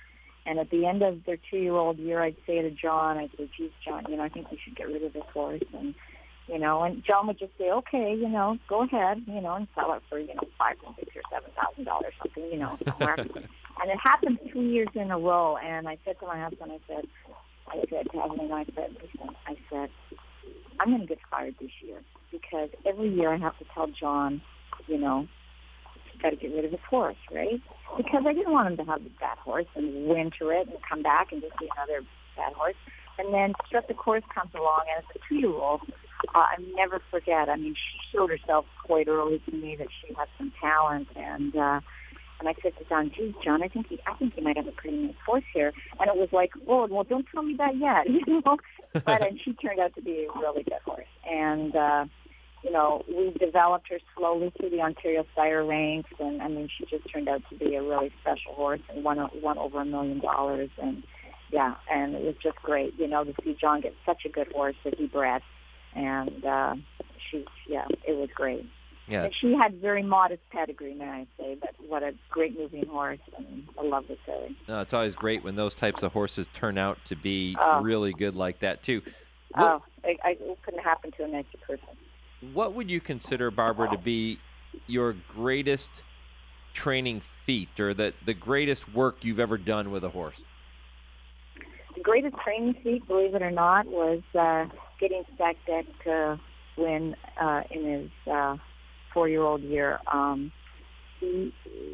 at the end of their 2-year-old year, I'd say to John, I'd say, geez, John, you know, I think we should get rid of this horse. And, you know, and John would just say, okay, you know, go ahead, you know, and sell it for, you know, $5,000 or $7,000 or something, you know, somewhere. And it happened 3 years in a row. And I said to my husband, I said to Evelyn, I said, I'm going to get fired this year because every year I have to tell John, you know, got to get rid of his horse, right? Because I didn't want him to have the bad horse and winter it and come back and just be another bad horse. And then Strut the Course comes along, and as a 2-year-old, I never forget. I mean, she showed herself quite early to me that she had some talent, and I said to John, geez, John, I think he might have a pretty nice horse here. And it was like, oh, well, don't tell me that yet, you know. And she turned out to be a really good horse, and you know, we developed her slowly through the Ontario Sire ranks, and I mean, she just turned out to be a really special horse and won over $1 million, and yeah, and it was just great, you know, to see John get such a good horse that he bred, and it was great. Yeah. And she had very modest pedigree, may I say, but what a great moving horse, and I love the filly. No, it's always great when those types of horses turn out to be really good like that too. It couldn't happen to a nicer person. What would you consider, Barbara, to be your greatest training feat or the greatest work you've ever done with a horse? The greatest training feat, believe it or not, was getting Stack Deck to win in his 4-year-old year. He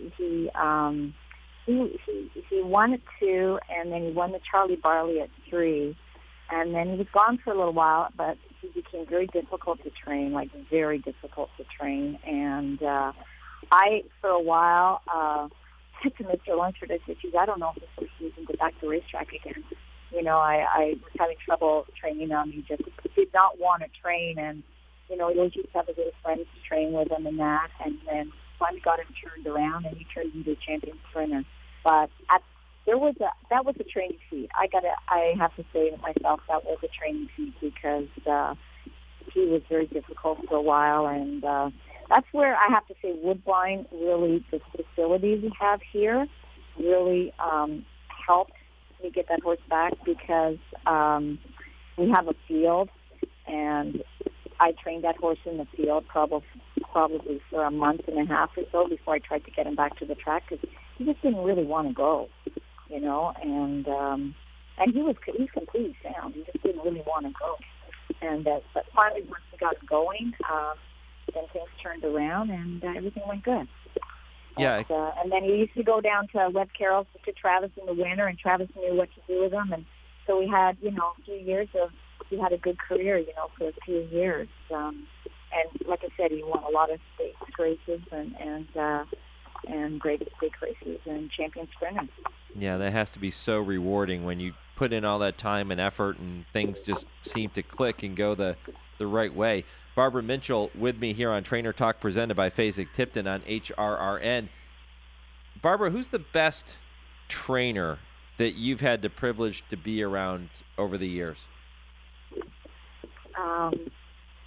won at 2, and then he won the Charlie Barley at 3, and then he was gone for a little while, but he became very difficult to train, like very difficult to train. And I, for a while, said to Mr. Lunsford, I said, geez, I don't know if this was season to go back to racetrack again. You know, I was having trouble training him. He just did not want to train, and you know, he always used to have his little friends to train with him and that, and then finally got him turned around, and he turned into a champion sprinter. But that was a training feat. I have to say to myself that was a training feat because he was very difficult for a while, and that's where I have to say Woodbine really, the facility we have here really helped me get that horse back because we have a field, and I trained that horse in the field probably for a month and a half or so before I tried to get him back to the track because he just didn't really want to go, you know, and he's completely sound. He just didn't really want to go, and but finally once we got him going, then things turned around and everything went good. Yeah. And then he used to go down to Webb Carroll's to Travis in the winter, and Travis knew what to do with him, and so we had, you know, a few years of. He had a good career, you know, for a few years. And like I said, he won a lot of stakes races and graded stake races and champion sprinters. Yeah, that has to be so rewarding when you put in all that time and effort and things just seem to click and go the right way. Barbara Minchell with me here on Trainer Talk, presented by Fasig-Tipton on HRRN. Barbara, who's the best trainer that you've had the privilege to be around over the years?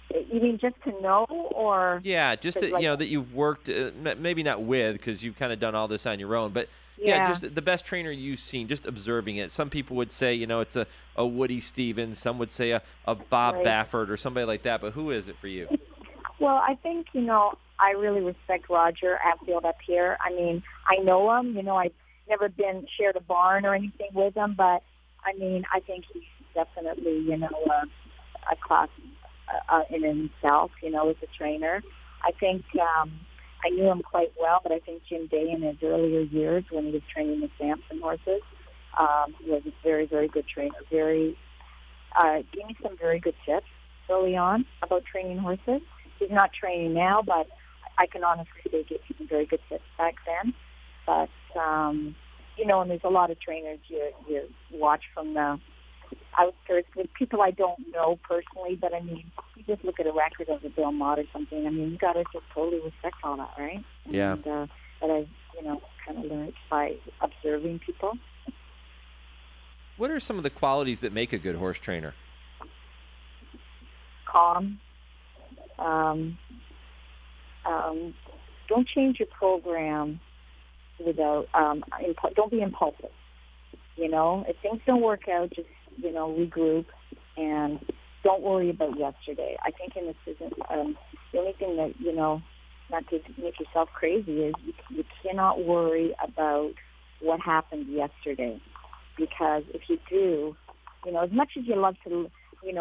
You mean just to know, or? Yeah, just to, that you've worked, maybe not with, because you've kind of done all this on your own, but just the best trainer you've seen, just observing it. Some people would say, it's a Woody Stevens. Some would say a Bob Baffert or somebody like that. But who is it for you? Well, I think, I really respect Roger Atfield up here. I mean, I know him. I've never shared a barn or anything with him, but, I mean, I think he's definitely, a class in himself, as a trainer. I think I knew him quite well, but I think Jim Day in his earlier years when he was training the Samson horses was a very, very good trainer. Gave me some very good tips early on about training horses. He's not training now, but I can honestly say he gave me some very good tips back then. But, and there's a lot of trainers you watch from the outskirts with people I don't know personally, but I mean, you just look at a record of a Bill Mott or something. I mean, you got to just totally respect all that, right? Yeah. And that I've, kind of learned by observing people. What are some of the qualities that make a good horse trainer? Calm. Don't change your program without, don't be impulsive. If things don't work out, just, regroup and don't worry about yesterday. I think in this business, the only thing that, not to make yourself crazy is you cannot worry about what happened yesterday. Because if you do, as much as you love to,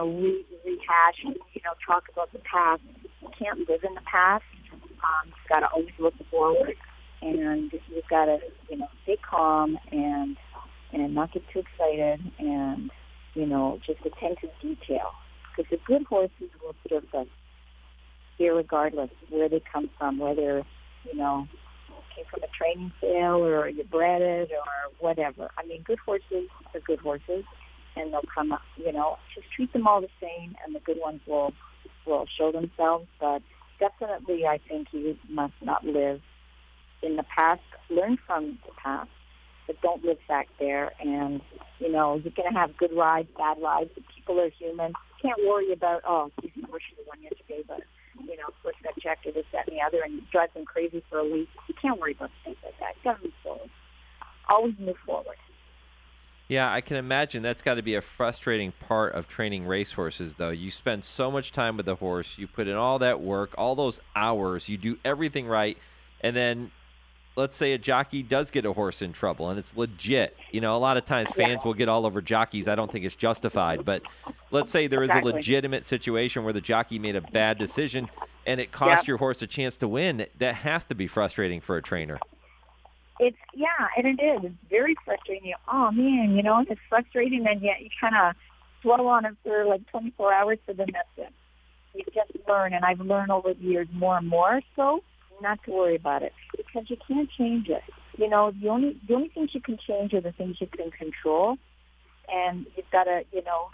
rehash and, talk about the past, you can't live in the past. You've got to always look forward, and you've got to, stay calm and not get too excited and, just attend to detail. Because the good horses will surface irregardless of where they come from, whether, came from a training sale or you bred it or whatever. I mean, good horses are good horses, and they'll come up, just treat them all the same, and the good ones will show themselves. But definitely, I think you must not live in the past. Learn from the past, but don't live back there. And, you're going to have good rides, bad rides. People are human. You can't worry about, geez, I wish I won yesterday, but, first got checked or this, that, and the other, and you drive them crazy for a week. You can't worry about things like that. You got to move forward. Always move forward. Yeah, I can imagine that's got to be a frustrating part of training racehorses, though. You spend so much time with the horse. You put in all that work, all those hours. You do everything right, and then let's say a jockey does get a horse in trouble, and it's legit. A lot of times fans will get all over jockeys. I don't think it's justified, but let's say there is a legitimate situation where the jockey made a bad decision, and it cost your horse a chance to win. That has to be frustrating for a trainer. And it is. It's very frustrating. Oh, man, it's frustrating, and yet you kind of dwell on it for like 24 hours, so then that's it. You just learn, and I've learned over the years more and more, so not to worry about it, because you can't change it. The only things you can change are the things you can control, and you've got to,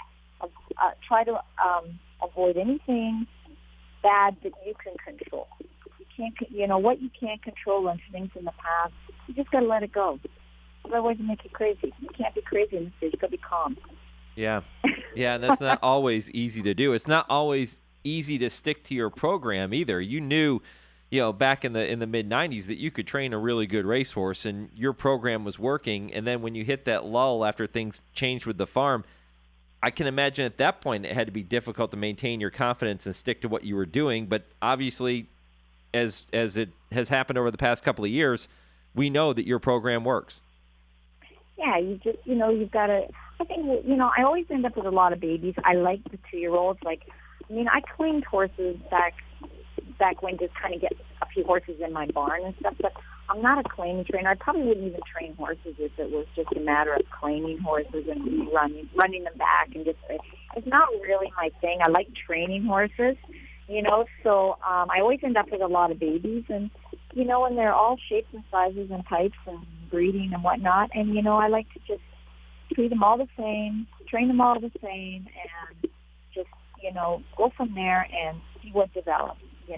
try to avoid anything bad that you can control. You can't, what you can't control and things in the past, you just got to let it go. Otherwise, it make you crazy. You can't be crazy in this stage. You got to be calm. Yeah, and that's not always easy to do. It's not always easy to stick to your program either. You knew, back in the mid 90s that you could train a really good racehorse, and your program was working. And then when you hit that lull after things changed with the farm, I can imagine at that point it had to be difficult to maintain your confidence and stick to what you were doing. But obviously, as it has happened over the past couple of years, we know that your program works. Yeah, you just, you've got to, I think, I always end up with a lot of babies. I like the 2-year-olds. I claimed horses back when, just kind of get a few horses in my barn and stuff, but I'm not a claiming trainer. I probably wouldn't even train horses if it was just a matter of claiming horses and running them back and just, it's not really my thing. I like training horses, so I always end up with a lot of babies, and, and they're all shapes and sizes and types and breeding and whatnot, and, I like to just treat them all the same, train them all the same, and just, go from there and see what develops, and,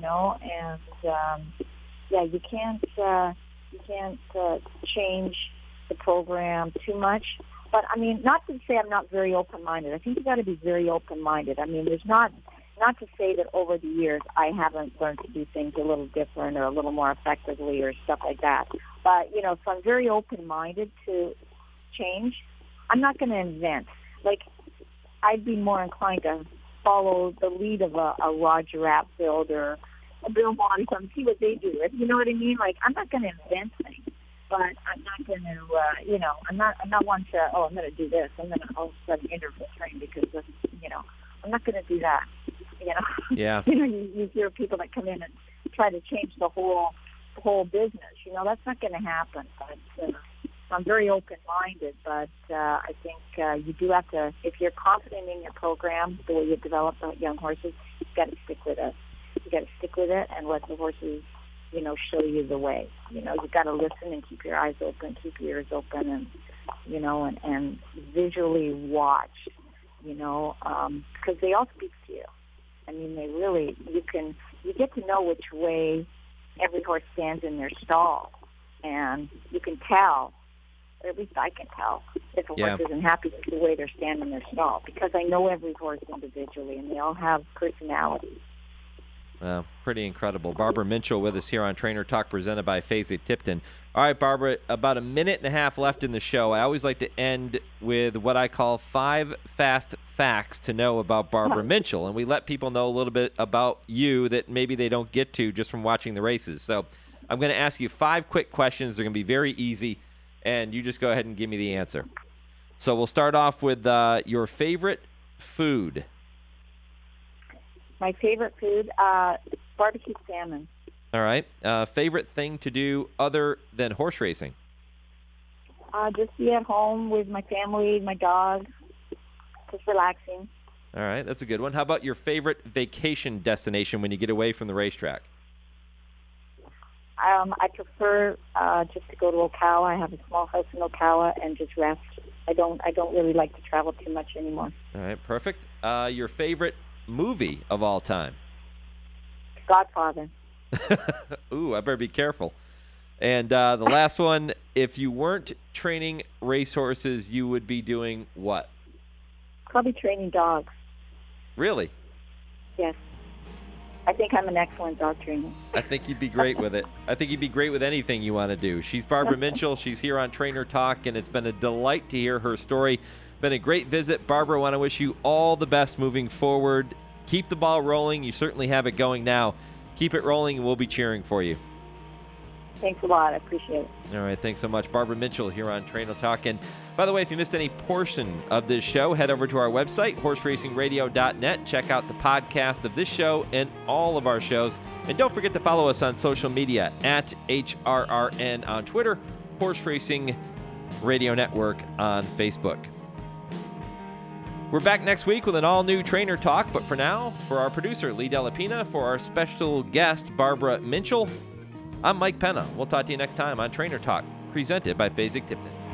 you can't change the program too much. But, not to say I'm not very open-minded. I think you got to be very open-minded. There's not, Not to say that over the years I haven't learned to do things a little different or a little more effectively or stuff like that. But, so I'm very open-minded to change. I'm not going to invent. Like, I'd be more inclined to follow the lead of a Roger Apfield or a Bill Monson, see what they do. You know what I mean? Like, I'm not going to invent things. But I'm not going to, I'm not one to, I'm going to do this. I'm going to all of a sudden interval train because, I'm not going to do that. Yeah. You hear people that come in and try to change the whole business. That's not going to happen. But I'm very open-minded. But I think you do have to, if you're confident in your program, the way you develop young horses, you've got to stick with it. You've got to stick with it and let the horses show you the way. You've got to listen and keep your eyes open, keep your ears open, and and visually watch, because they all speak to you. I mean, they really, you get to know which way every horse stands in their stall, and you can tell, or at least I can tell, if a horse isn't happy with the way they're standing in their stall, because I know every horse individually, and they all have personalities. Well, pretty incredible. Barbara Minchell with us here on Trainer Talk, presented by Fasig-Tipton. All right, Barbara, about a minute and a half left in the show. I always like to end with what I call 5 fast facts to know about Barbara Minchell, and we let people know a little bit about you that maybe they don't get to just from watching the races. So I'm going to ask you 5 quick questions. They're going to be very easy, and you just go ahead and give me the answer. So we'll start off with your favorite food. My favorite food, barbecued salmon. All right. Favorite thing to do other than horse racing? Just be at home with my family, my dog, just relaxing. All right. That's a good one. How about your favorite vacation destination when you get away from the racetrack? I prefer just to go to Ocala. I have a small house in Ocala and just rest. I don't really like to travel too much anymore. All right. Perfect. Your favorite movie of all time? Godfather. Ooh, I better be careful. And the last one, if you weren't training racehorses, you would be doing what? Probably training dogs. Really? Yes. I think I'm an excellent dog trainer. I think you'd be great with it. I think you'd be great with anything you want to do. She's Barbara Minchell. She's here on Trainer Talk, and it's been a delight to hear her story. Been a great visit. Barbara, I want to wish you all the best moving forward. Keep the ball rolling. You certainly have it going now. Keep it rolling, and we'll be cheering for you. Thanks a lot. I appreciate it. All right. Thanks so much. Barbara Minchell here on Trainer Talk. And by the way, if you missed any portion of this show, head over to our website, horseracingradio.net. Check out the podcast of this show and all of our shows. And don't forget to follow us on social media at HRRN on Twitter, Horse Racing Radio Network on Facebook. We're back next week with an all-new Trainer Talk, but for now, for our producer, Lee Delapina, for our special guest, Barbara Minchell, I'm Mike Penna. We'll talk to you next time on Trainer Talk, presented by Fasig-Tipton.